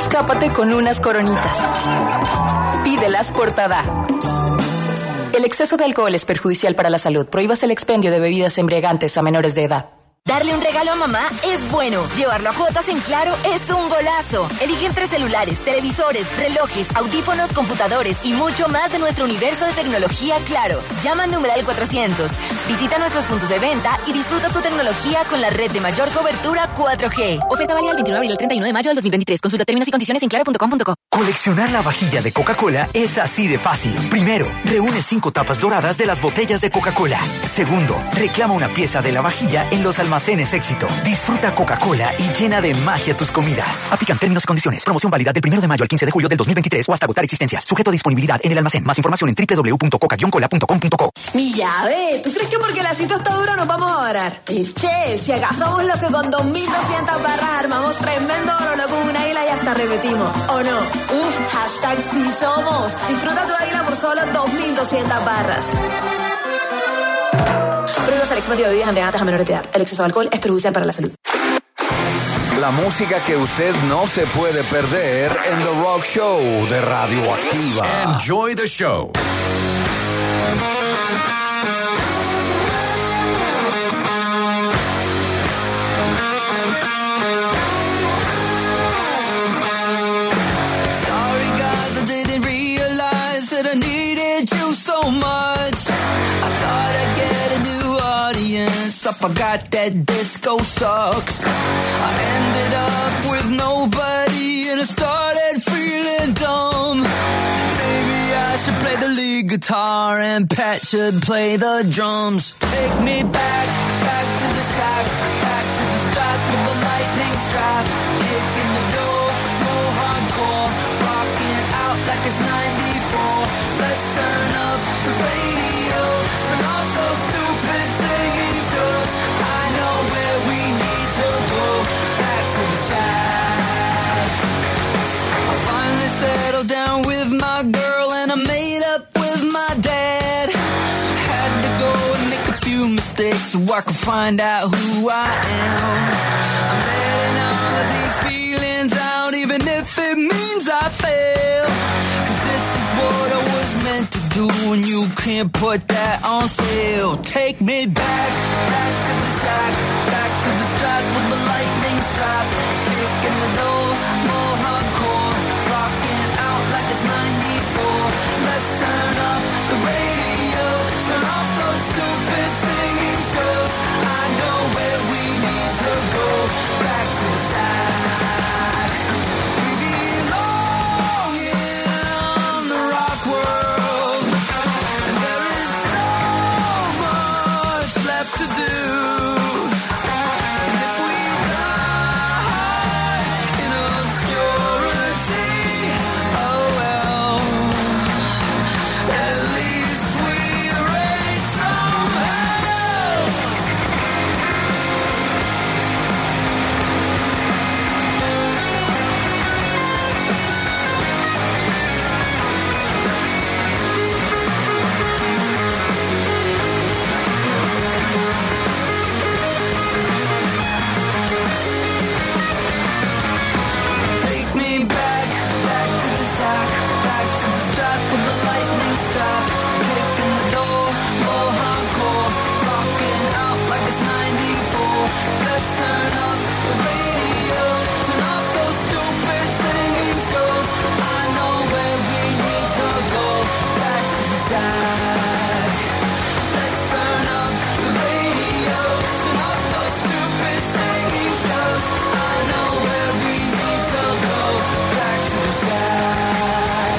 Escápate con unas coronitas. Pídelas por Tada. El exceso de alcohol es perjudicial para la salud. Prohíbas el expendio de bebidas embriagantes a menores de edad. Darle un regalo a mamá es bueno. Llevarlo a cuotas en Claro es un golazo. Elige entre celulares, televisores, relojes, audífonos, computadores y mucho más de nuestro universo de tecnología Claro. Llama al numeral 400. Visita nuestros puntos de venta y disfruta tu tecnología con la red de mayor cobertura 4G. Oferta válida del 29 de abril al 31 de mayo del 2023. Consulta términos y condiciones en claro.com.co. Coleccionar la vajilla de Coca-Cola es así de fácil. Primero, reúne 5 tapas doradas de las botellas de Coca-Cola. Segundo, reclama una pieza de la vajilla en los almacenes Éxito. Disfruta Coca-Cola y llena de magia tus comidas. Aplican términos y condiciones. Promoción válida del 1 de mayo al 15 de julio del 2023 o hasta agotar existencias. Sujeto a disponibilidad en el almacén. Más información en www.coca-cola.com.co. Mi llave, ¿tú crees que porque la cita está dura nos vamos a varar? Che, si acaso somos los que con 2.200 barras armamos tremendo oro con una águila y hasta repetimos, ¿o no? Hashtag sí somos. Disfruta tu águila por solo 2.200 barras. Prohíbas el expendio de bebidas embriagantes a menores de edad. El exceso de alcohol es perjudicial para la salud. La música que usted no se puede perder en The Rock Show de Radioactiva. Enjoy the show. Sorry guys, I didn't realize that I needed you so much. I thought I'd get a new audience. I forgot that disco sucks. I ended up with nobody and I started feeling dumb. Maybe I should play the lead guitar and Pat should play the drums. Take me back, back to the shack, back to the strap with the lightning strap. Kicking the door, more hardcore, rocking out like it's 94. Let's turn up the radio, turn off those stupid singing shows. I know where we need to go, back to the shack. I finally settled down with my girl and I made up with my dad. Had to go and make a few mistakes so I could find out who I am. I'm letting all of these feelings out even if it means I fail. Cause this is what I was meant to do and you can't put that on sale. Take me back, back to the shack, back to the strap with the lightning strap. Kicking the door, more hardcore, rocking out like it's 94. Let's turn up the radio, turn off those stupid singing shows. I know where we need to go, back to the shack. We belong in the rock world, and there is so much left to do. And if we die in obscurity, oh well, at least we raise some hell. Take me back, back to the shack, back to the strap with the lightning strap. Kicking the door, more hardcore, rocking out like it's 94. Let's turn up the radio, turn off those stupid singing shows. I know where we need to go, back to the shack. Let's turn up the radio, turn off those stupid singing shows. I know where we need to go, back to the shack.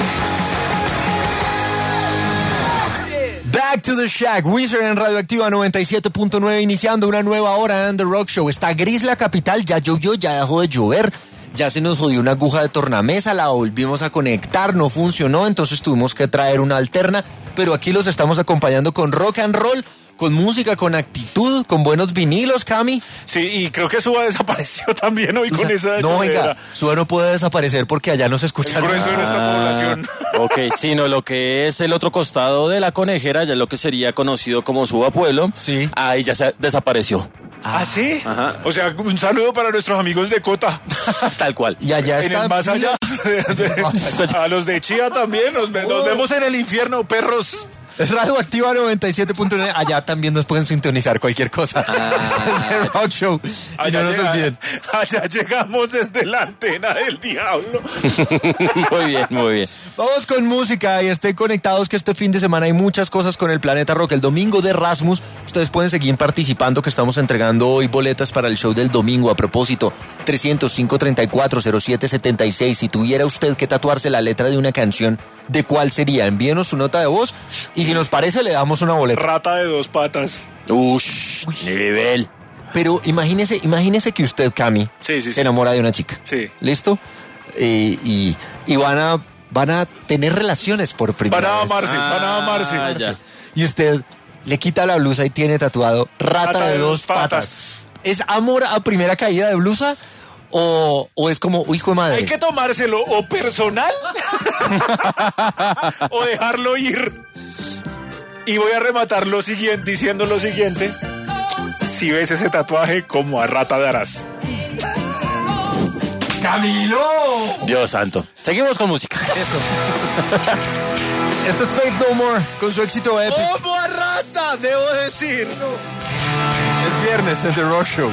Back to the Shack, Wizard en Radioactiva 97.9, iniciando una nueva hora en The Rock Show. Está gris la capital, ya llovió, ya dejó de llover, ya se nos jodió una aguja de tornamesa, la volvimos a conectar, no funcionó, entonces tuvimos que traer una alterna, pero aquí los estamos acompañando con rock and roll, con música, con actitud, con buenos vinilos, Cami. Sí, y creo que Suba desapareció también hoy con esa... No, venga, Suba no puede desaparecer porque allá no se escucha el grueso de nuestra población. Ok, sino lo que es el otro costado de la Conejera, ya lo que sería conocido como Suba Pueblo, sí. Ahí ya se desapareció. ¿Ah, sí? Ajá. O sea, un saludo para nuestros amigos de Cota. Tal cual. Y allá En está. el más allá. A los de Chía también. Nos vemos en el infierno, perros. Es Radioactiva 97.9. Allá también nos pueden sintonizar cualquier cosa. The Rock Show. Y no nos olviden. Allá llegamos desde la antena del diablo. Muy bien, muy bien. Vamos con música y estén conectados que este fin de semana hay muchas cosas con el Planeta Rock. El domingo de Rasmus, ustedes pueden seguir participando que estamos entregando hoy boletas para el show del domingo. A propósito, 300-534-0776. Si tuviera usted que tatuarse la letra de una canción, ¿de cuál sería? Envíenos su nota de voz y si nos parece le damos una boleta. Rata de 2 patas. Ush, nivel. Pero imagínese que usted, Cami, Sí. se enamora de una chica. Sí. ¿Listo? Y van a tener relaciones por primera Van a vez. amarse. Ya. Y usted le quita la blusa y tiene tatuado Rata de 2 patas. ¿Es amor a primera caída de blusa? ¿O es como, hijo de madre? Hay que tomárselo o personal o dejarlo ir. Y voy a rematar diciendo lo siguiente. Si ves ese tatuaje, como a Rata darás. ¡Camilo! Dios santo. Seguimos con música. Eso. Esto es Faith No More con su éxito épico. ¡Como a Rata! Debo decirlo. Es viernes en The Rock Show.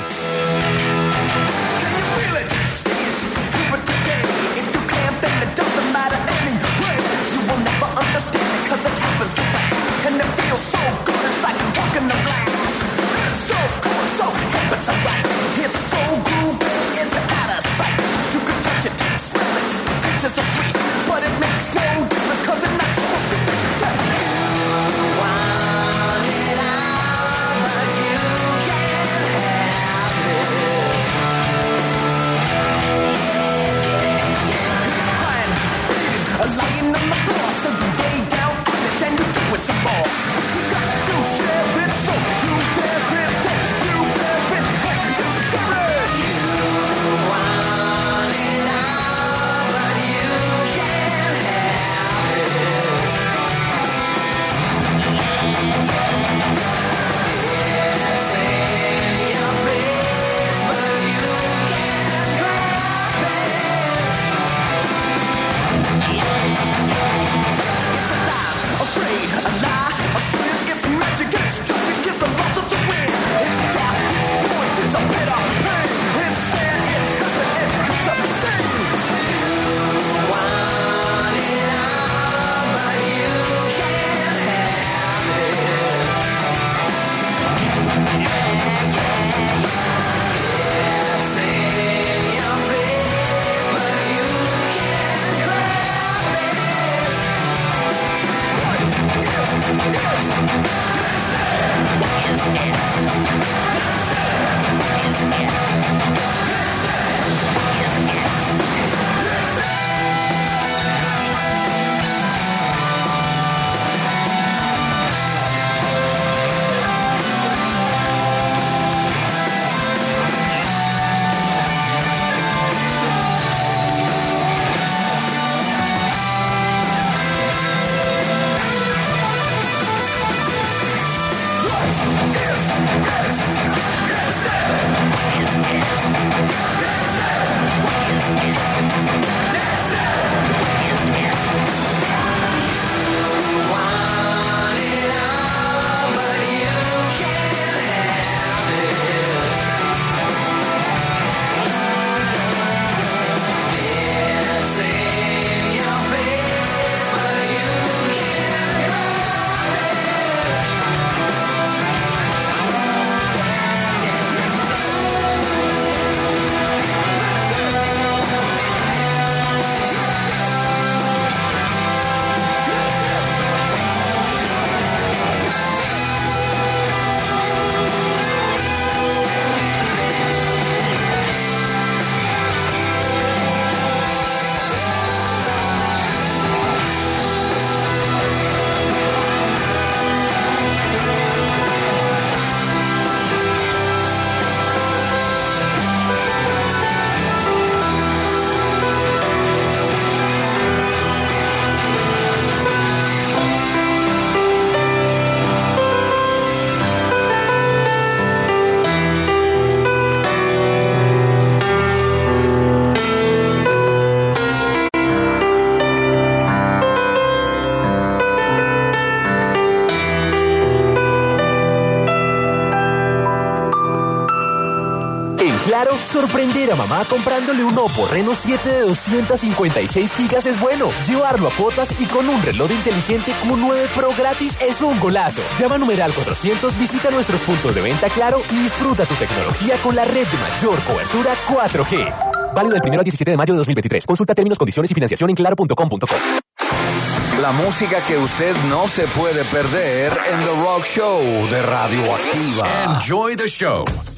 Recibir a mamá comprándole un Oppo Reno 7 de 256 gigas es bueno. Llevarlo a cuotas y con un reloj inteligente Q9 Pro gratis es un golazo. Llama a numeral 400, visita nuestros puntos de venta Claro y disfruta tu tecnología con la red de mayor cobertura 4G. Válido del 1 al 17 de mayo de 2023. Consulta términos, condiciones y financiación en claro.com.co. La música que usted no se puede perder en The Rock Show de Radioactiva. Enjoy the show.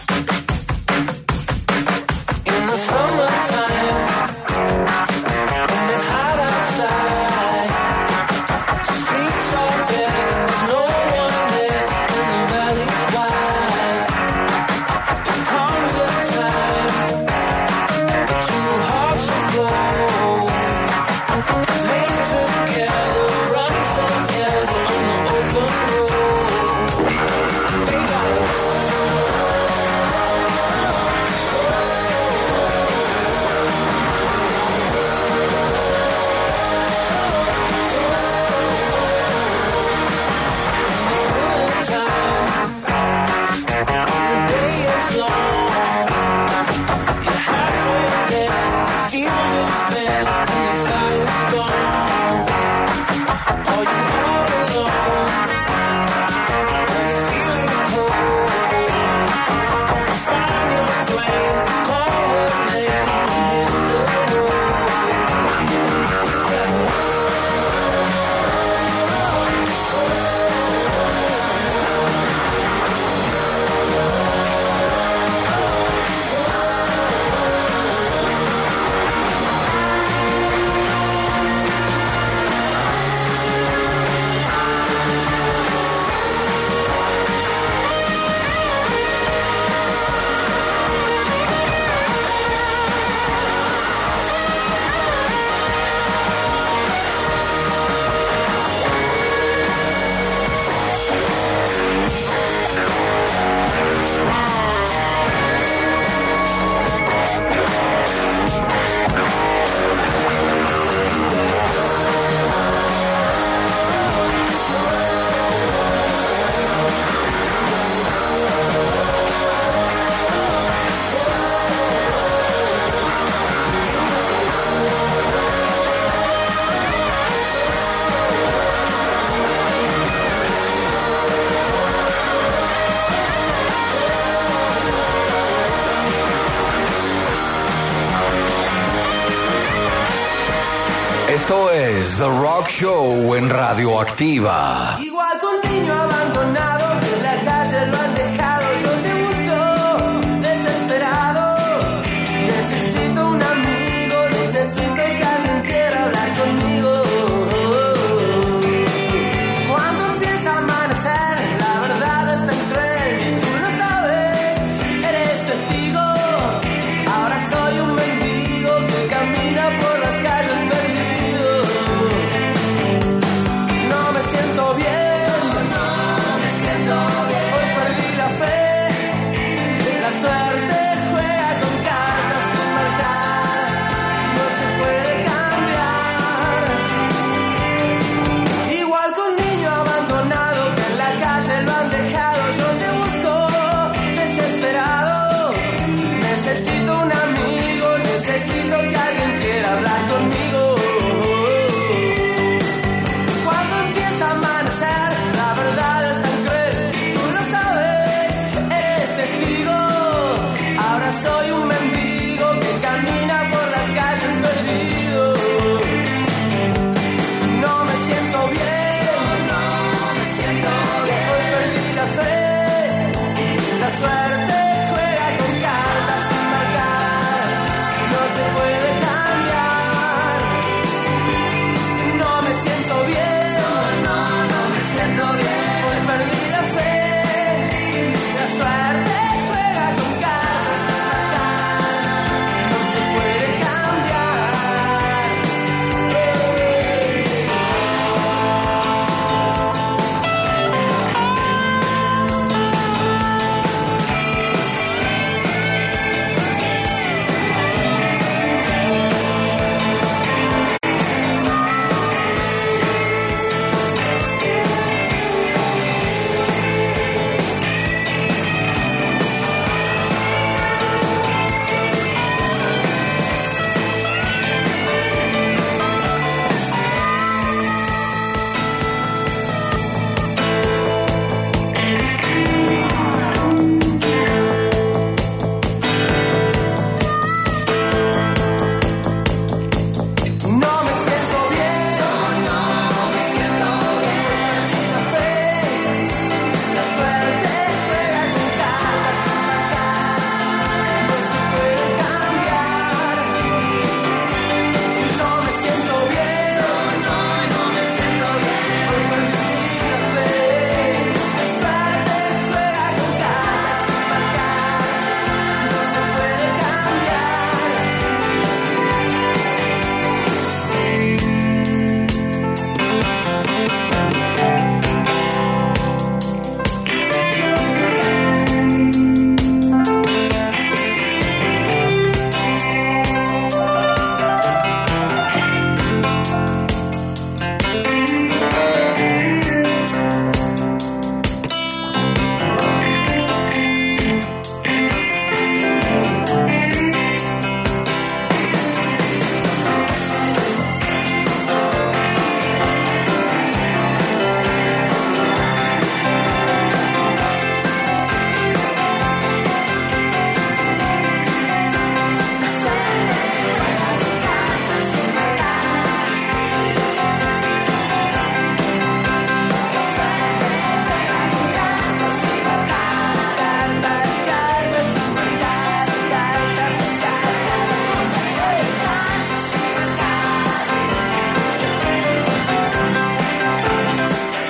In the summertime, when it's hot outside, streets are bare, there's no one there, and the valley's wide. There comes a time, two hearts of gold, live together, run forever on the open road. They gotta go. Esto es The Rock Show en Radioactiva. Igual que un niño abandonado que en la calle lo han dejado, yo te busco desesperado. Necesito un amigo, necesito que alguien quiera hablar conmigo. Cuando empieza a amanecer, la verdad es tan cruel. Tú lo sabes, eres testigo. Ahora soy un mendigo que camina por las calles perdido. No me siento bien, no me siento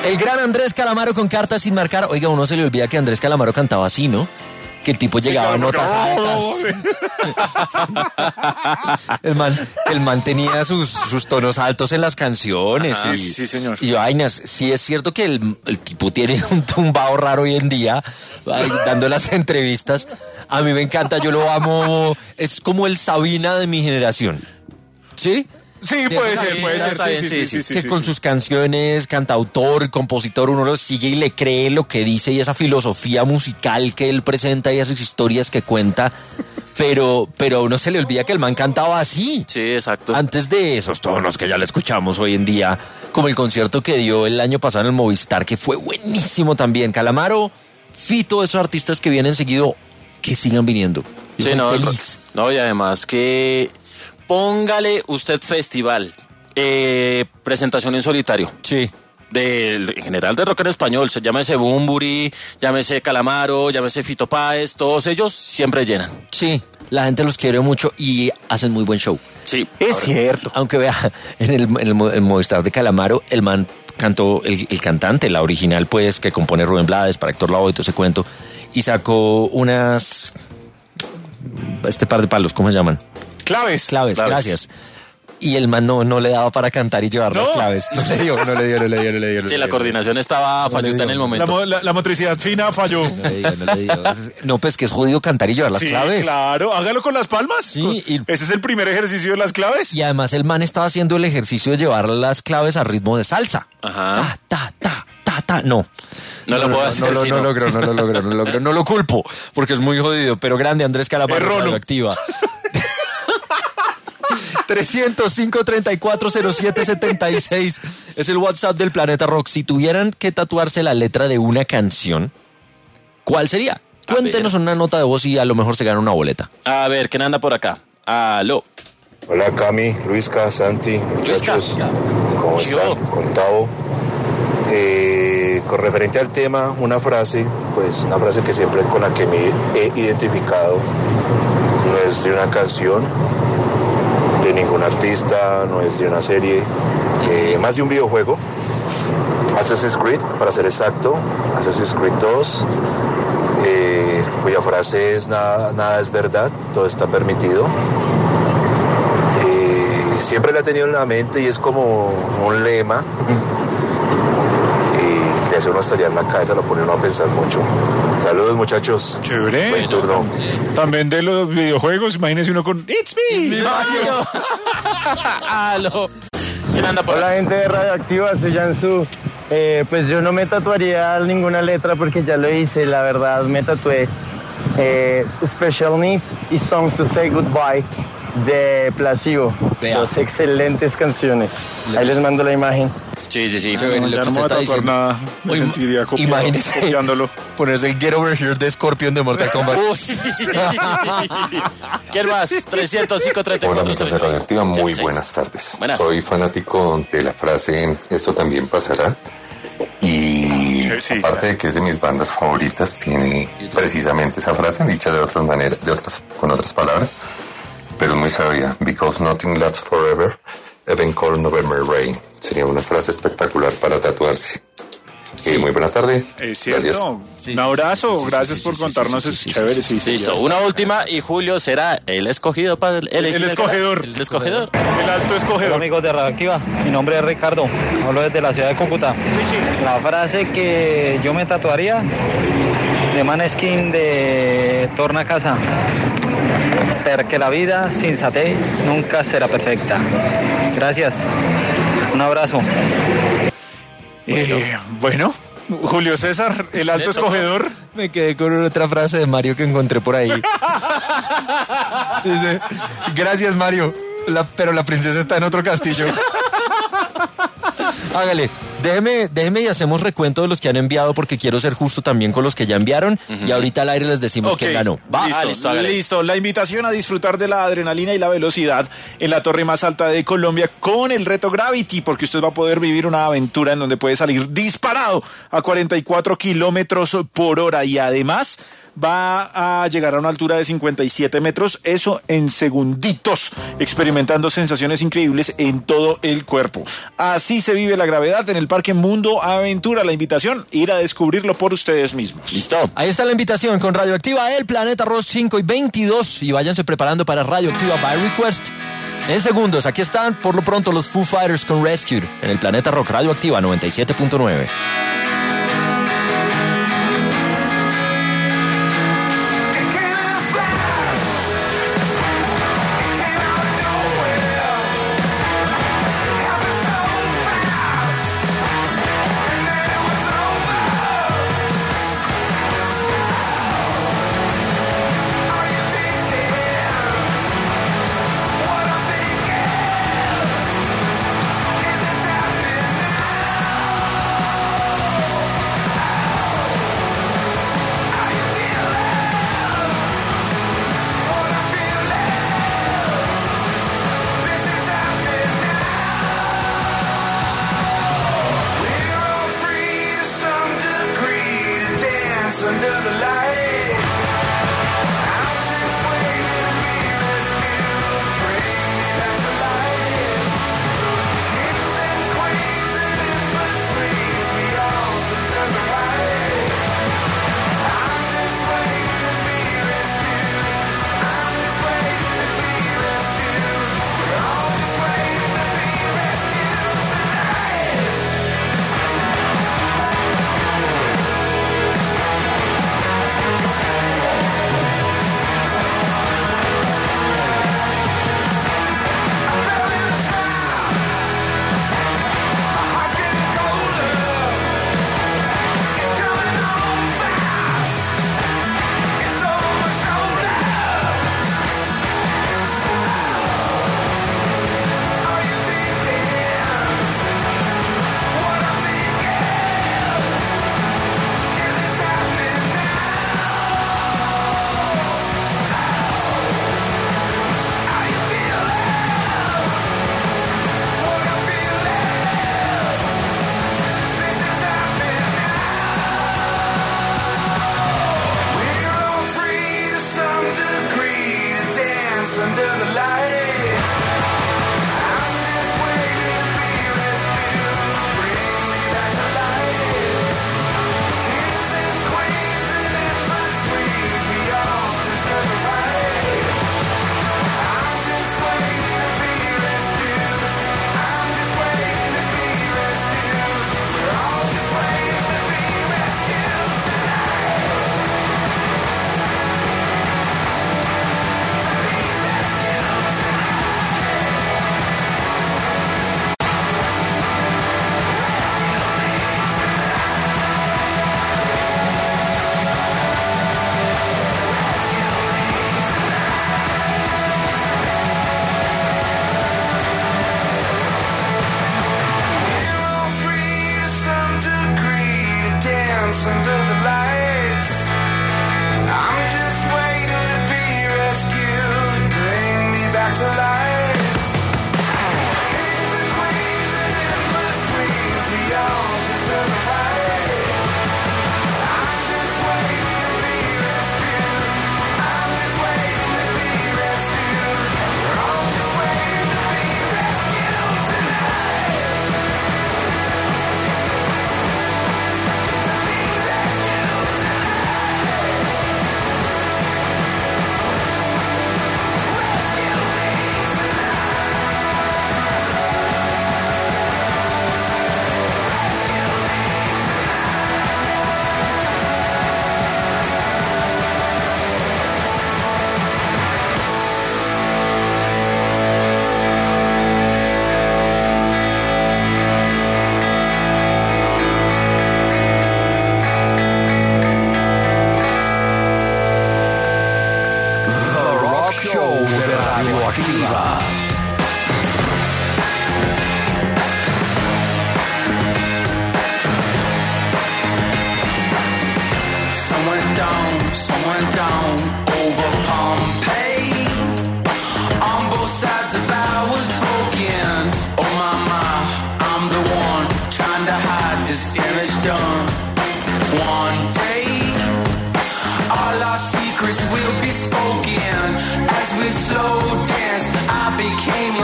El gran Andrés Calamaro con Cartas sin marcar. Oiga, uno se le olvida que Andrés Calamaro cantaba así, ¿no? Que el tipo llegaba a notas altas. El man tenía sus tonos altos en las canciones. Ajá, sí, señor. Y vainas. Sí es cierto que el tipo tiene un tumbado raro hoy en día, dando las entrevistas. A mí me encanta, yo lo amo. Es como el Sabina de mi generación. ¿Sí? Sí, puede ser. Sí. Que con sus canciones, cantautor, compositor, uno lo sigue y le cree lo que dice y esa filosofía musical que él presenta y esas historias que cuenta. Pero a uno se le olvida que el man cantaba así. Sí, exacto. Antes de esos tonos que ya le escuchamos hoy en día, como el concierto que dio el año pasado en el Movistar, que fue buenísimo también. Calamaro, Fito, esos artistas que vienen seguido, que sigan viniendo. Sí, no, y además que póngale usted festival, presentación en solitario. Sí. En general de rock en español, llámese Bunbury, llámese Calamaro, llámese Fito Páez, todos ellos siempre llenan. Sí, la gente los quiere mucho y hacen muy buen show. Sí. Es cierto. Aunque vea, en el Movistar de Calamaro, el man cantó, el cantante, la original pues, que compone Rubén Blades para Héctor Lavoe y todo ese cuento, y sacó unas, par de palos, ¿cómo se llaman? Claves, gracias. Y el man no le daba para cantar y llevar las claves. No le dio. Sí, la coordinación estaba falluta en el momento. La motricidad fina falló. No le dio. No, pues que es jodido cantar y llevar las claves. Claro, hágalo con las palmas. Sí, ese es el primer ejercicio de las claves. Y además el man estaba haciendo el ejercicio de llevar las claves a ritmo de salsa. Ajá. Ta. No lo puedo hacer. No lo logró. No lo culpo, porque es muy jodido. Pero grande, Andrés Calamaro, Radioactiva. 305-3407-76 es el WhatsApp del Planeta Rock. Si tuvieran que tatuarse la letra de una canción, ¿cuál sería? Cuéntenos una nota de voz y a lo mejor se gana una boleta. A ver, ¿quién anda por acá? Aló. Hola Cami, Luisca, Santi, muchachos, ¿cómo están? Con Tavo. Con referente al tema, una frase que siempre con la que me he identificado, no es de una canción, de ningún artista, no es de una serie, más de un videojuego, Assassin's Creed, para ser exacto, Assassin's Creed 2, cuya frase es nada es verdad, todo está permitido. Siempre la he tenido en la mente y es como un lema. Que hace uno estallar la cabeza, lo pone uno a pensar mucho. Saludos, muchachos. Chévere. Buen turno. También de los videojuegos, imagínese uno con It's me, Mario. Aló. Hola, gente de Radioactiva, soy Jansu. Pues yo no me tatuaría ninguna letra porque ya lo hice, la verdad, me tatué Special Needs y Songs to Say Goodbye de Placebo. Dos excelentes canciones. Ahí les mando la imagen. Sí. Ya no me voy a tatuar nada. Me sentiría copiándolo. Ponerse el Get Over Here de Scorpion de Mortal Kombat. ¿Quién más? 305-34. Hola, amigos de Radioactiva, muy buenas tardes. Soy fanático de la frase "esto también pasará", y aparte de que es de mis bandas favoritas, tiene precisamente esa frase dicha de otras maneras, con otras palabras, pero es muy sabia. Because nothing lasts forever, even cold November rain. Sería una frase espectacular para tatuarse. Muy buena tarde. Es cierto. Un abrazo. Gracias por contarnos. Es chévere. Listo. Una última y Julio será el escogido para el escogedor. El escogedor. El alto escogedor. Hola, amigos de Radioactiva. Mi nombre es Ricardo. Hablo desde la ciudad de Cúcuta. La frase que yo me tatuaría de Maneskin de Torna a casa. Porque la vida sin saté nunca será perfecta. Gracias. Un abrazo. Bueno, Julio César, el alto escogedor. Me quedé con otra frase de Mario que encontré por ahí. Dice: gracias, Mario, pero la princesa está en otro castillo. Hágale, déjeme y hacemos recuento de los que han enviado, porque quiero ser justo también con los que ya enviaron. Y ahorita al aire les decimos quién ganó. Listo. La invitación a disfrutar de la adrenalina y la velocidad en la torre más alta de Colombia con el reto Gravity, porque usted va a poder vivir una aventura en donde puede salir disparado a 44 kilómetros por hora y además va a llegar a una altura de 57 metros, eso en segunditos, experimentando sensaciones increíbles en todo el cuerpo. Así se vive la gravedad en el Parque Mundo Aventura. La invitación, ir a descubrirlo por ustedes mismos. Listo. Ahí está la invitación con Radioactiva, el Planeta Rock 5 y 22. Y váyanse preparando para Radioactiva by Request. En segundos, aquí están por lo pronto los Foo Fighters con Rescued en el Planeta Rock Radioactiva 97.9.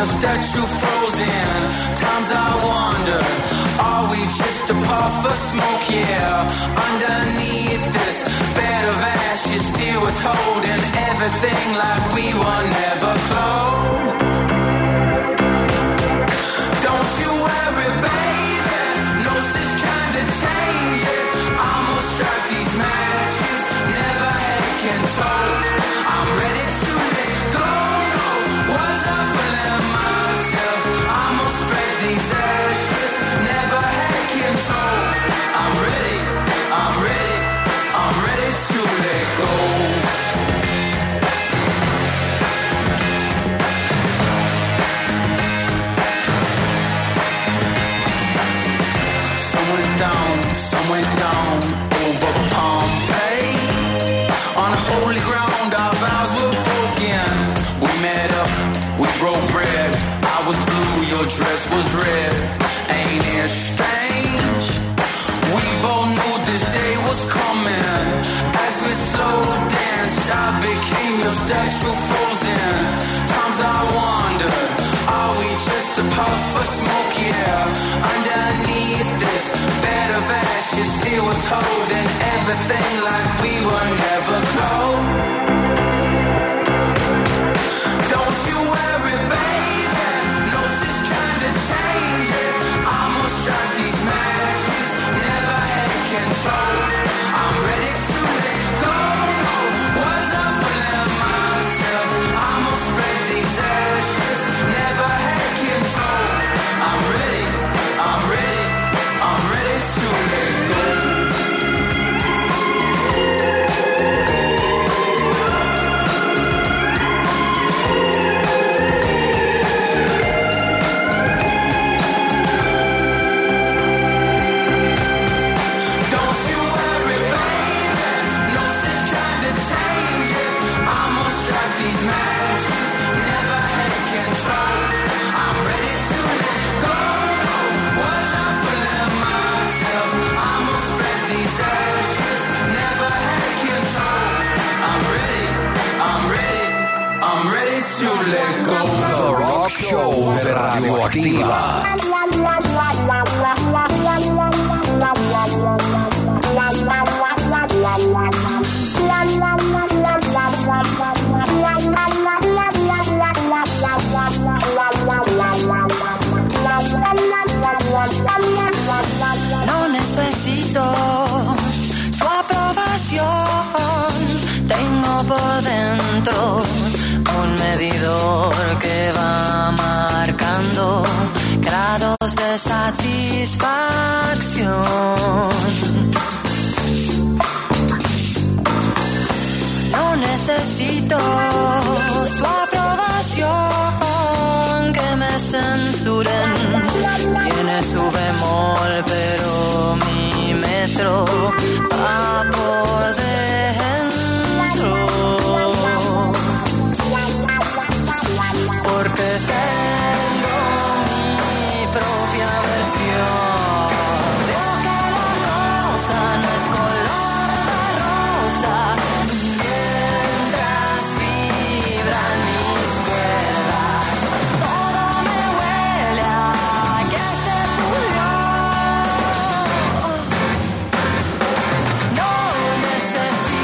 a statue frozen. Times I wonder, are we just a puff of smoke? Yeah, underneath this bed of ashes, still withholding everything like we were never close. Don't you worry, baby, no sense trying to change it. I'ma strike these matches, never had control. I'm ready to let go, no, was I fooling myself? I'ma spread these ashes, never had control. I'm ready, I'm ready, I'm ready to let go. Some went down over Pompeii. On holy ground our vows were broken. We met up, we broke bread. I was blue, your dress was red. Ain't it strange? We both knew this day was coming. As we slow danced, I became your statue frozen. Times I wondered, are we just a puff of smoke? Yeah, underneath this bed of ashes, still withholding everything like we were never close. Don't you worry, baby, no sense trying to change it. I'ma strike these matches, never had control. I'm ready to let go, no, was I fooling myself? I'ma spread these ashes, never had control. I'm ready, I'm ready, I'm ready to let go. Don't you worry, baby, no sense trying to change it. I'ma strike these matches, never had control. I'm ready to let go, no, was I fooling myself? I'ma spread these ashes, never had control. I'm ready, I'm ready, I'm ready to let go. The Rock Show de Radioactiva. No necesito su aprobación. Tengo por dentro un medidor que va marcando grados de satisfacción. No necesito su aprobación, que me censuren. Tiene su bemol, pero mi metro va por dentro. Porque tengo mi propia versión. Veo que la cosa no es color de rosa. Mientras vibran mis cuerdas, todo me huele a que se pulió. No necesito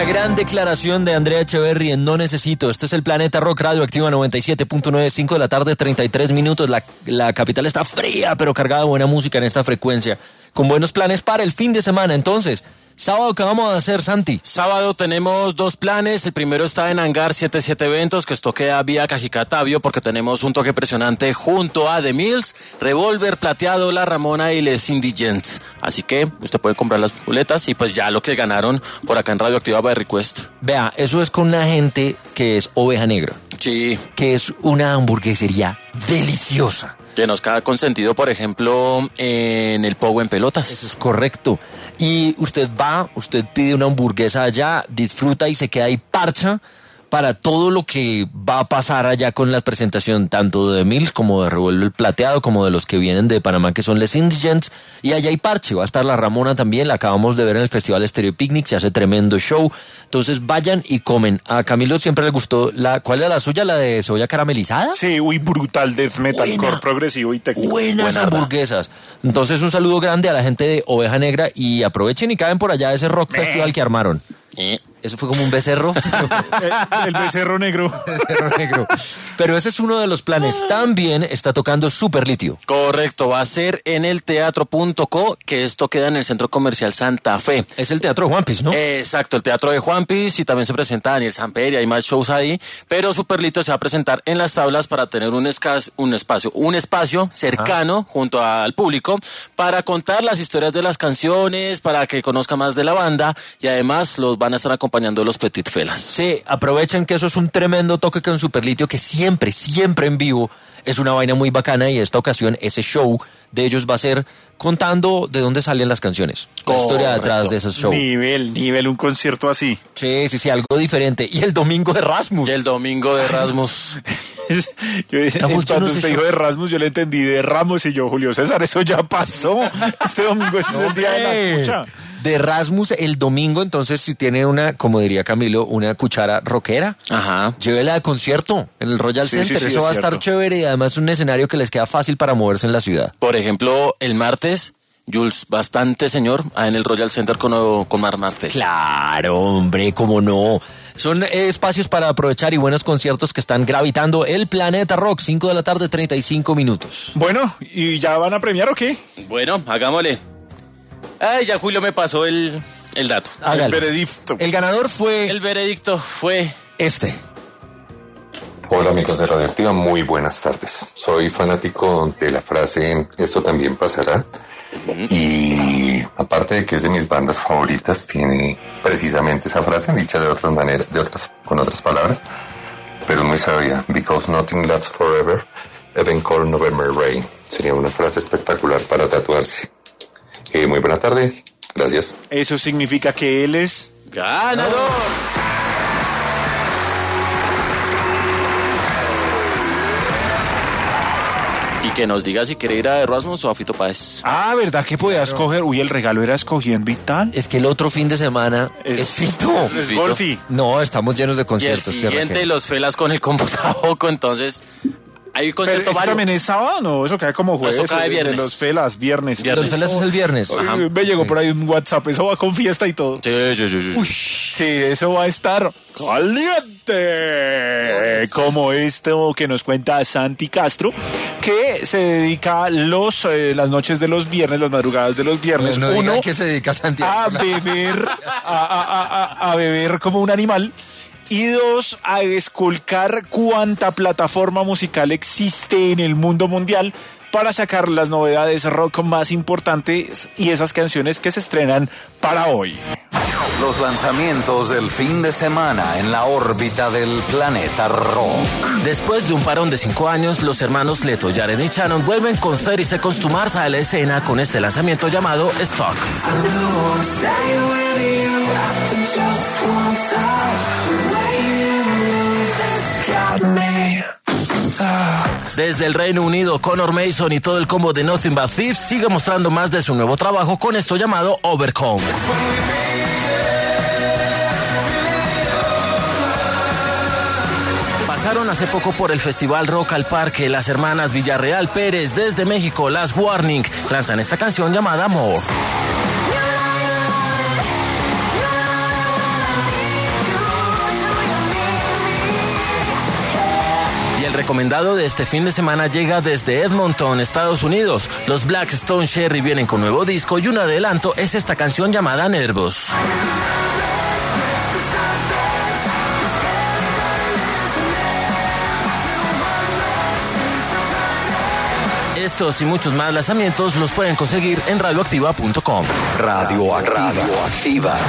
gran declaración de Andrea Echeverry en No Necesito. Este es el Planeta Rock, Radio Activa 97.9, 5 de la tarde, 33 minutos. La capital está fría, pero cargada de buena música en esta frecuencia. Con buenos planes para el fin de semana. Entonces, sábado, ¿qué vamos a hacer, Santi? Sábado tenemos dos planes. El primero está en Hangar 77 Eventos, que esto queda vía Cajicatavio, porque tenemos un toque impresionante junto a The Mills, Revolver, Plateado, La Ramona y Les Indigents. Así que usted puede comprar las boletas y pues ya lo que ganaron por acá en Radio Activa by Request. Vea, eso es con una gente que es Oveja Negra. Sí. Que es una hamburguesería deliciosa. Que nos queda consentido, por ejemplo, en el Pogo en Pelotas. Eso es correcto. Y usted va, usted pide una hamburguesa allá, disfruta y se queda ahí parcha para todo lo que va a pasar allá con la presentación tanto de Mills como de Revolver Plateado, como de los que vienen de Panamá, que son Les Indigents. Y allá hay parche, va a estar La Ramona también, la acabamos de ver en el Festival Stereo Picnic, se hace tremendo show. Entonces vayan y comen. A Camilo siempre le gustó, ¿cuál era la suya? ¿La de cebolla caramelizada? Sí, uy, brutal, death metalcore progresivo y técnico. Buenas hamburguesas. Entonces un saludo grande a la gente de Oveja Negra y aprovechen y caen por allá a ese rock festival que armaron. Eso fue como un becerro. El becerro negro. Becerro negro. Pero ese es uno de los planes. También está tocando Super Litio. Correcto, va a ser en el Teatro.co, que esto queda en el Centro Comercial Santa Fe. Es el Teatro de Juanpis, ¿no? Exacto, el Teatro de Juanpis, y también se presenta Daniel Samper y hay más shows ahí. Pero Super Litio se va a presentar en las tablas para tener un espacio cercano junto al público para contar las historias de las canciones, para que conozca más de la banda y además los van a estar acompañando los Petit Felas. Sí, aprovechen que eso es un tremendo toque con Super Litio, que siempre en vivo es una vaina muy bacana, y esta ocasión ese show de ellos va a ser contando de dónde salen las canciones. La historia detrás de esos shows. Nivel, un concierto así. Sí, algo diferente. Y el domingo de Rasmus. Cuando usted dijo de Rasmus, yo le entendí de Ramos y yo, Julio César, eso ya pasó. Este domingo es el día de la escucha. De Rasmus el domingo, entonces si tiene una, como diría Camilo, una cuchara rockera, llévela de concierto en el Royal Center, eso va a estar chévere, y además es un escenario que les queda fácil para moverse en la ciudad. Por ejemplo, el martes, Jules, bastante señor, en el Royal Center con Mar Martes. Claro, hombre, cómo no. Son espacios para aprovechar y buenos conciertos que están gravitando el Planeta Rock, 5 de la tarde, 35 minutos. Bueno, ¿y ya van a premiar o qué? Bueno, hagámosle. Ay, ya Julio me pasó el dato. Hágale. El veredicto. El ganador fue... El veredicto fue... este. Hola amigos de Radioactiva, muy buenas tardes. Soy fanático de la frase "esto también pasará", y aparte de que es de mis bandas favoritas, tiene precisamente esa frase dicha de otras maneras, con otras palabras, pero muy sabia. "Because nothing lasts forever, even cold November rain". Sería una frase espectacular para tatuarse. Muy buenas tardes, gracias. Eso significa que él es ganador. Y que nos diga si quiere ir a Erasmus o a Fito Páez. Ah, ¿verdad que podía escoger? Uy, el regalo era escogiendo y tal. Es que el otro fin de semana es Fito. Es Golfi. No, estamos llenos de conciertos. Y el siguiente, los Felas con el computajoco, entonces... Hay concierto ¿Eso también es sábado? No, eso cae como jueves. Eso cae viernes. De los Felas, viernes. Los Felas es el viernes. Ajá. Me llegó por ahí un WhatsApp, eso va con fiesta y todo. Sí. Uy, sí, eso va a estar caliente. Como esto que nos cuenta Santi Castro, que se dedica las noches de los viernes, las madrugadas de los viernes. No, uno, que se dedica Santi a beber, a beber como un animal. Y 2, a esculcar cuánta plataforma musical existe en el mundo mundial para sacar las novedades rock más importantes y esas canciones que se estrenan para hoy. Los lanzamientos del fin de semana en la órbita del Planeta Rock. Después de un parón de 5 años, los hermanos Leto, Jared y Shannon vuelven con 30 Seconds to Mars a la escena con este lanzamiento llamado Stock. Desde el Reino Unido, Connor Mason y todo el combo de Nothing But Thieves sigue mostrando más de su nuevo trabajo con esto llamado Overcome. Pasaron hace poco por el Festival Rock al Parque. Las hermanas Villarreal Pérez desde México, Last Warning, lanzan esta canción llamada More. recomendado de este fin de semana llega desde Edmonton, Estados Unidos. Los Black Stone Cherry vienen con nuevo disco y un adelanto es esta canción llamada Nervos. Estos y muchos más lanzamientos los pueden conseguir en radioactiva.com. Radioactiva.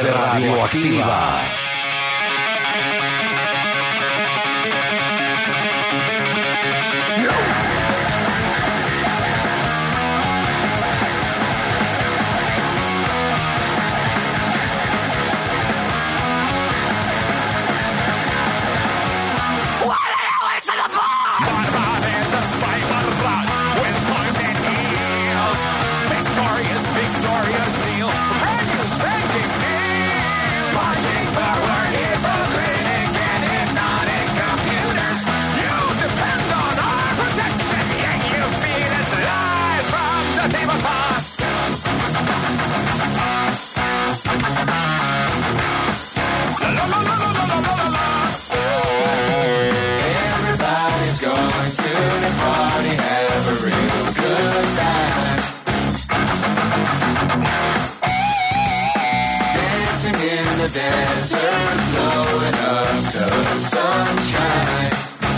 de Radioactiva. Everybody's going to the party, have a real good time. Dancing in the desert, blowing up the sunshine.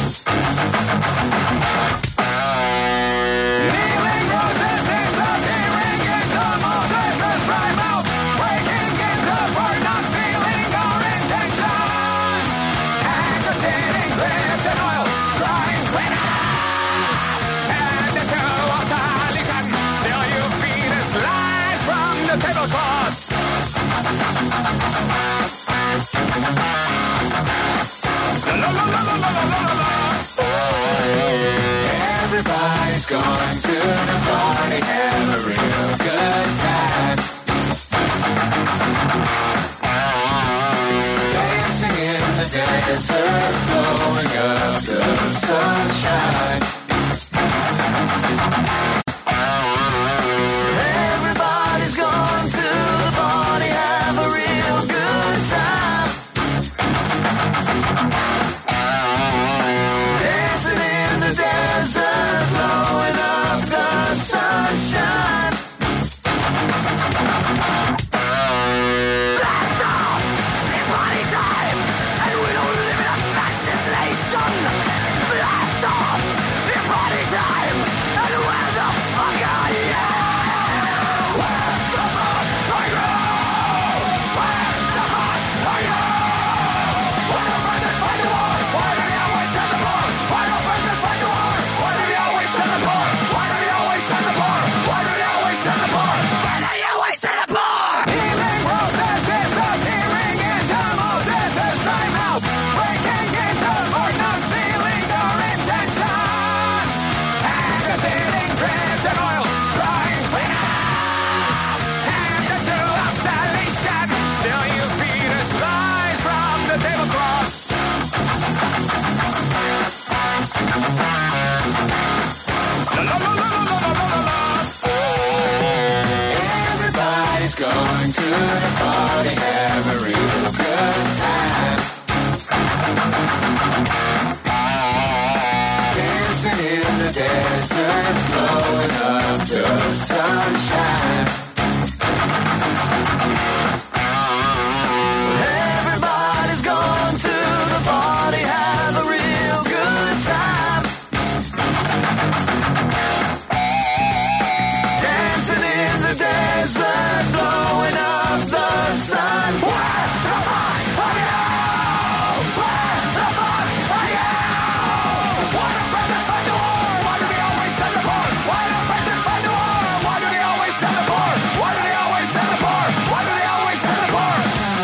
Kneeling roses disappearing into Moses' dry mouth, breaking into bird, not stealing our intentions. Anger sitting clips in oil, drawing and into obsolescence. Still you feed us lies from the tablecloth. Everybody's going to the party, have a real good time. Dancing in the desert, blowing up the sunshine. Everybody's going to the party, have a real good time. Dancing in the desert, blowing up the sunshine. Blast off! It's party time! And we don't live in a fascist nation! Blast off! It's party time! And where the fuck are you? Where the fuck are you? Where the fuck are you? Why don't brothers fight the war? Why do you always send the war? Why don't brothers fight the war? Why do you always send the war? Why do you always send the war? Why do you always send the war? Why do you always send the war? Healing roses disappearing into Moses' dry mouth, breaking into bird, not stealing our intentions. Anger sitting drips in oil, drawing cleaner. And into obsolescence, still you feed us lies from the tablecloth. Everybody's going to the party, have a real good time. Dancing in the desert, blowing up the sunshine. Everybody's going to the party, have a real good time. Dancing in the desert, blowing up the sun. Where the fuck are you? Where the fuck are you? Why don't brothers fight the war? Why do they always send the war? Why don't brothers fight the war? Why do they always send the war? Why do they always send the war? Why do they always send the war?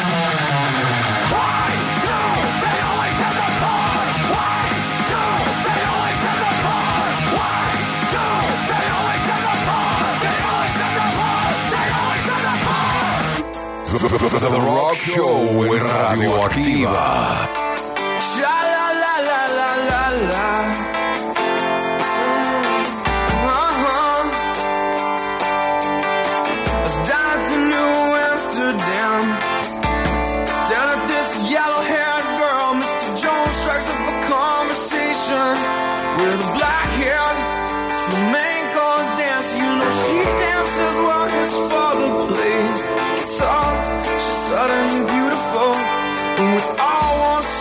Why do they always send the war? Why do they always send the war? Why do they always send the war? They always send the war. They always send the war. The Rock Show en Radioactiva. Sha la la la la la la. I was down at the New Amsterdam, staring at this yellow-haired girl. Mr. Jones strikes up a conversation with a black-haired flamenco dancer. You know she dances while his father plays guitar. She's sudden beautiful, and we all want to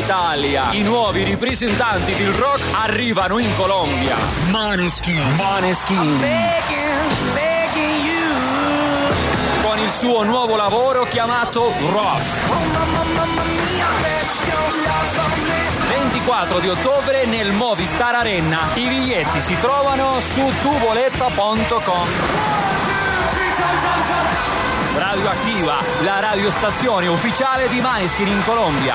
Italia. I nuovi ripresentanti del rock arrivano in Colombia. Maneskin. Con il suo nuovo lavoro chiamato Rush. 24 di ottobre nel Movistar Arena. I biglietti si trovano su tuboletta.com. Radioattiva, la radiostazione ufficiale di Maneskin in Colombia.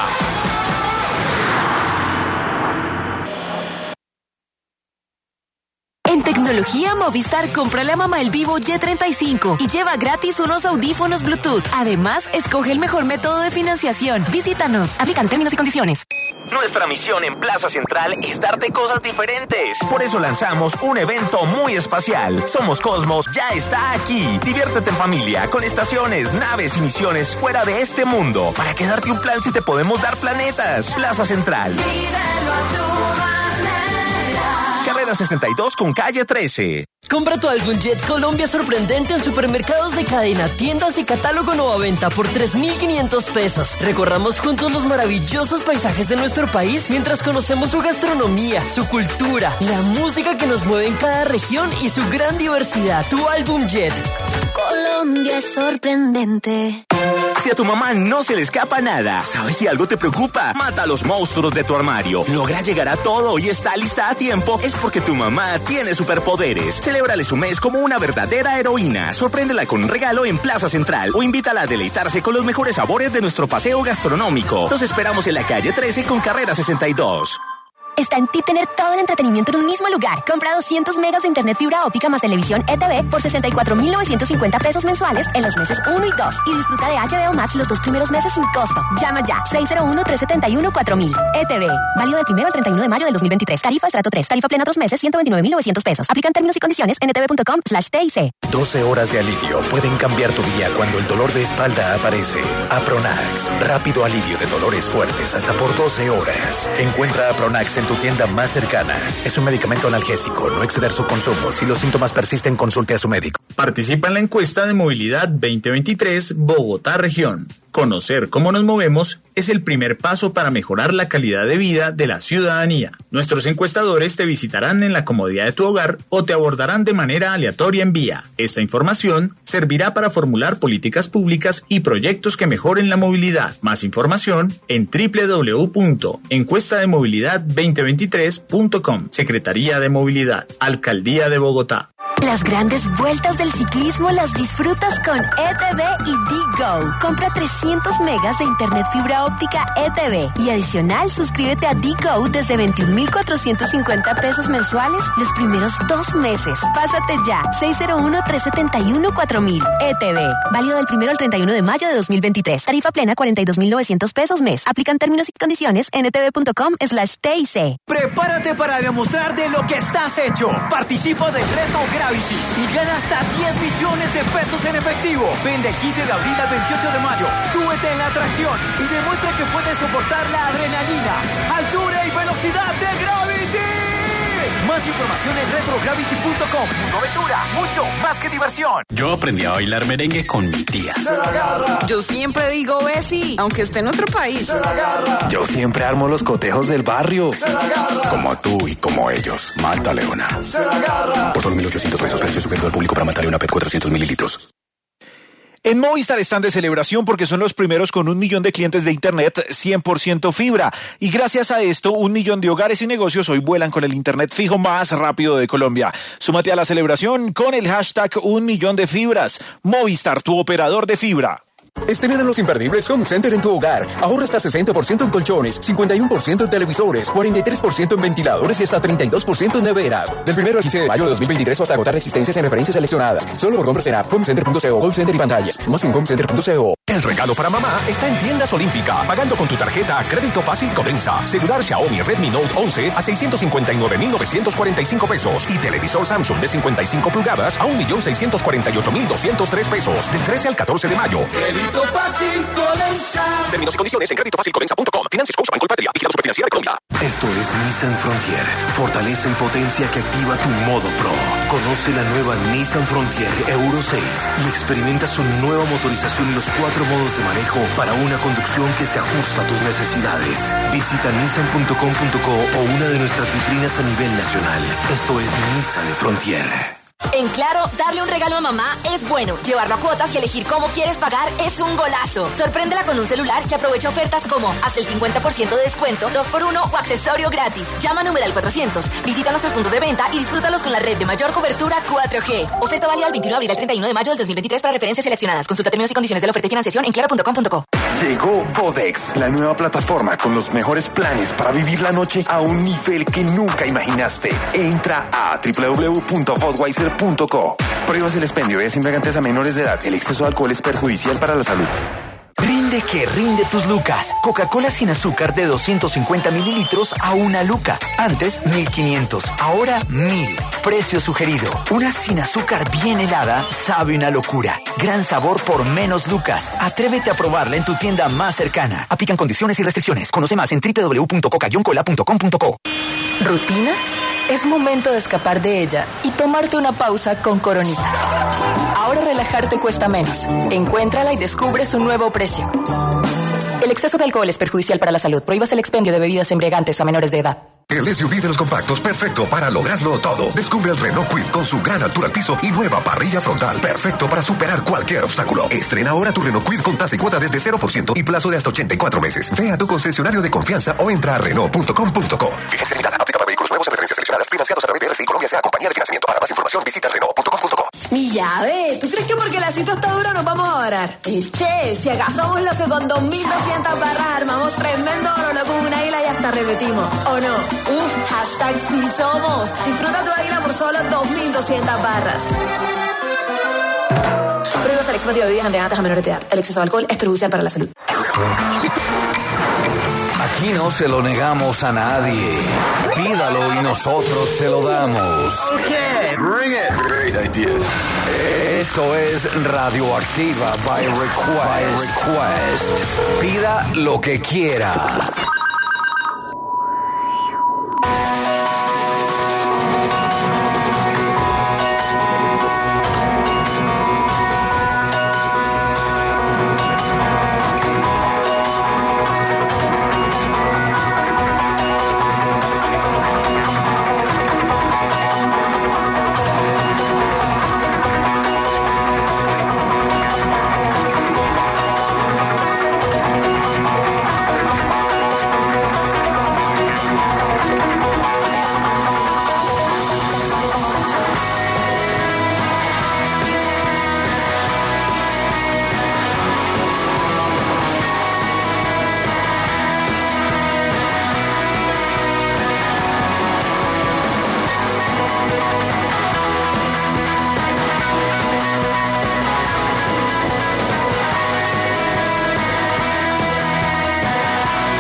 En tecnología Movistar, compra la mamá el Vivo Y35 y lleva gratis unos audífonos Bluetooth. Además, escoge el mejor método de financiación. Visítanos. Aplican términos y condiciones. Nuestra misión en Plaza Central es darte cosas diferentes. Por eso lanzamos un evento muy espacial. Somos Cosmos, ya está aquí. Diviértete en familia, con estaciones, naves y misiones fuera de este mundo. ¿Para qué darte un plan si te podemos dar planetas? Plaza Central. Carrera 62 con calle 13. Compra tu álbum Jet Colombia sorprendente en supermercados de cadena, tiendas y catálogo Nueva Venta por 3.500 pesos. Recorramos juntos los maravillosos paisajes de nuestro país mientras conocemos su gastronomía, su cultura, la música que nos mueve en cada región y su gran diversidad. Tu álbum Jet. Colombia es sorprendente. Si a tu mamá no se le escapa nada, ¿sabes si algo te preocupa? Mata a los monstruos de tu armario. Logra llegar a todo y está lista a tiempo. Es porque tu mamá tiene superpoderes. Celébrale su mes como una verdadera heroína. Sorpréndela con un regalo en Plaza Central o invítala a deleitarse con los mejores sabores de nuestro paseo gastronómico. Los esperamos en la calle 13 con carrera 62. Está en ti tener todo el entretenimiento en un mismo lugar. Compra 200 megas de internet fibra óptica más televisión ETV por 64.950 pesos mensuales en los meses 1 y 2. Y disfruta de HBO Max los 2 primeros meses sin costo. Llama ya. 601-371-4000. ETV. Válido del 1 al 31 de mayo del 2023. Tarifa estrato 3. Tarifa plena otros meses 129.900 pesos. Aplican términos y condiciones en etv.com/TIC. 12 horas de alivio pueden cambiar tu día cuando el dolor de espalda aparece. Apronax. Rápido alivio de dolores fuertes hasta por 12 horas. Encuentra Apronax en tu tienda más cercana. Es un medicamento analgésico. No exceder su consumo. Si los síntomas persisten, consulte a su médico. Participa en la encuesta de movilidad 2023 Bogotá Región. Conocer cómo nos movemos es el primer paso para mejorar la calidad de vida de la ciudadanía. Nuestros encuestadores te visitarán en la comodidad de tu hogar o te abordarán de manera aleatoria en vía. Esta información servirá para formular políticas públicas y proyectos que mejoren la movilidad. Más información en www.encuestademovilidad2023.com. Secretaría de Movilidad, Alcaldía de Bogotá. Las grandes vueltas del ciclismo las disfrutas con ETV y DGO. Compra 300 megas de internet fibra óptica ETV y adicional suscríbete a DGO desde 21.450 pesos mensuales los primeros 2 meses. Pásate ya. 601-371-4000. ETV. Válido del 1 al 31 de mayo de 2023. Tarifa plena 42.900 pesos mes. Aplican términos y condiciones en etv.com/TIC. Prepárate para demostrar de lo que estás hecho. Participa del reto Gravity y gana hasta 10 millones de pesos en efectivo. Ven del 15 de abril al 28 de mayo. Súbete en la atracción y demuestra que puedes soportar la adrenalina, altura y velocidad de Gravity. Más información en retrogravity.com. Una aventura, mucho más que diversión. Yo aprendí a bailar merengue con mi tía. Se la agarra. Yo siempre digo Bessie, aunque esté en otro país. Se la agarra. Yo siempre armo los cotejos del barrio. Se la agarra. Como tú y como ellos. Malta Leona. Se la agarra. Por solo 1.800 pesos, precio sugerido al público para Malta Leona PET 400 mililitros. En Movistar están de celebración porque son los primeros con 1 millón de clientes de Internet 100% fibra. Y gracias a esto, 1 millón de hogares y negocios hoy vuelan con el Internet fijo más rápido de Colombia. Súmate a la celebración con el hashtag 1 millón de fibras. Movistar, tu operador de fibra. Estrena los imperdibles Home Center en tu hogar. Ahorra hasta 60% en colchones, 51% en televisores, 43% en ventiladores y hasta 32% en neveras. Del 1 al 15 de mayo de 2023 hasta agotar resistencias en referencias seleccionadas. Solo por compras en app, homecenter.co, call center y pantallas. Más en homecenter.co. El regalo para mamá está en Tiendas Olímpica. Pagando con tu tarjeta Crédito Fácil Codensa. Celular Xiaomi Redmi Note 11 a 659.945 pesos. Y televisor Samsung de 55 pulgadas a 1.648.203 pesos. Del 13 al 14 de mayo. Crédito Fácil Codensa. Términos y condiciones en creditofacilcodensa.com. Financias Scotiabank Colpatria. Vigilado Superfinanciera de Colombia. Esto es Nissan Frontier. Fortaleza y potencia que activa tu modo Pro. Conoce la nueva Nissan Frontier Euro 6 y experimenta su nueva motorización y los 4 modos de manejo para una conducción que se ajusta a tus necesidades. Visita nissan.com.co o una de nuestras vitrinas a nivel nacional. Esto es Nissan Frontier. En Claro, darle un regalo a mamá es bueno. Llevarlo a cuotas y elegir cómo quieres pagar es un golazo. Sorpréndela con un celular que aprovecha ofertas como hasta el 50% de descuento, 2x1 o accesorio gratis. Llama a numeral 400. Visita nuestros puntos de venta y disfrútalos con la red de mayor cobertura 4G. Oferta válida del 21 de abril al 31 de mayo del 2023 para referencias seleccionadas. Consulta términos y condiciones de la oferta y financiación en claro.com.co. Llegó Vodex, la nueva plataforma con los mejores planes para vivir la noche a un nivel que nunca imaginaste. Entra a www.budweiser.co. Prohíbas el expendio de embriagantes a menores de edad. El exceso de alcohol es perjudicial para la salud. Rinde que rinde tus lucas. Coca-Cola sin azúcar de 250 mililitros a 1 luca. Antes 1.500, ahora 1.000. Precio sugerido. Una sin azúcar bien helada sabe una locura. Gran sabor por menos lucas. Atrévete a probarla en tu tienda más cercana. Aplican condiciones y restricciones. Conoce más en www.coca-cola.com.co. ¿Rutina? Es momento de escapar de ella y tomarte una pausa con Coronita. Ahora relajarte cuesta menos. Encuéntrala y descubre su nuevo precio. El exceso de alcohol es perjudicial para la salud. Prohíbas el expendio de bebidas embriagantes a menores de edad. El SUV de los compactos perfecto para lograrlo todo. Descubre el Renault Kwid con su gran altura al piso y nueva parrilla frontal. Perfecto para superar cualquier obstáculo. Estrena ahora tu Renault Kwid con tasa y cuota desde 0% y plazo de hasta 84 meses. Ve a tu concesionario de confianza o entra a Renault.com.co. Fíjese limitada. Aplica para vehículos nuevos en referencias seleccionadas financiados a través de RCI Colombia sea compañía de financiamiento. Para más información visita Renault.com.co. Mi llave, ¿tú crees que porque la cita está dura nos vamos a orar? Che, si acaso somos los que con 2.200 barras armamos tremendo oro con una isla y hasta repetimos, ¿o no? Hashtag sí somos. Disfruta tu águila por solo 2.200 barras. Prohíbas el expendio de bebidas embriagantes a menores de edad. El exceso de alcohol es perjudicial para la salud. Aquí no se lo negamos a nadie. Pídalo y nosotros se lo damos. Okay, bring it. Great idea. Esto es Radioactiva by Request. Pida lo que quiera.